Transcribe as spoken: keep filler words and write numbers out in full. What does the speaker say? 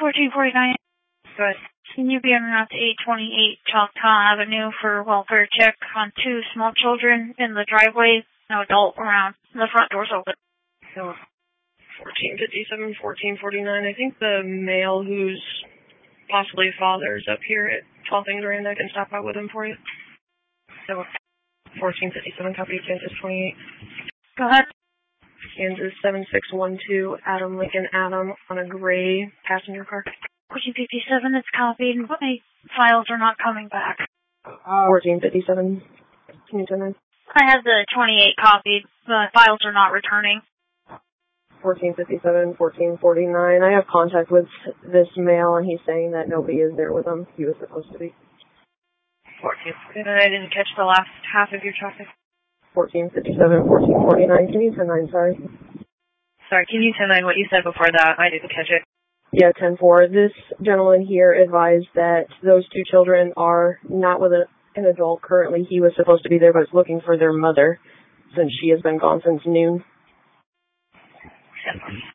fourteen forty-nine. Good. Can you be on route to eight twenty-eight Choctaw Avenue for welfare check on two small children in the driveway? No adult around. The front door's open. So, fourteen fifty-seven, fourteen forty-nine. I think the male who's possibly father is up here at twelve things Miranda. I can stop out with him for you. So, fourteen fifty-seven, copy Kansas twenty-eight. Go ahead. Kansas seven six one two, Adam Lincoln Adam on a gray passenger car. fourteen fifty-seven, it's copied. My files are not coming back. Uh, fourteen fifty-seven, can you send that? I have the twenty-eight copied. The files are not returning. fourteen fifty-seven, fourteen forty-nine. I have contact with this male, and he's saying that nobody is there with him. He was supposed to be. fourteen forty-nine. I didn't catch the last half of your traffic. fourteen fifty-seven, fourteen forty-nine. Can you ten nine, sorry? Sorry, can you ten nine what you said before that? I didn't catch it. Yeah, ten four. This gentleman here advised that those two children are not with a, an adult currently. He was supposed to be there, but is looking for their mother since she has been gone since noon.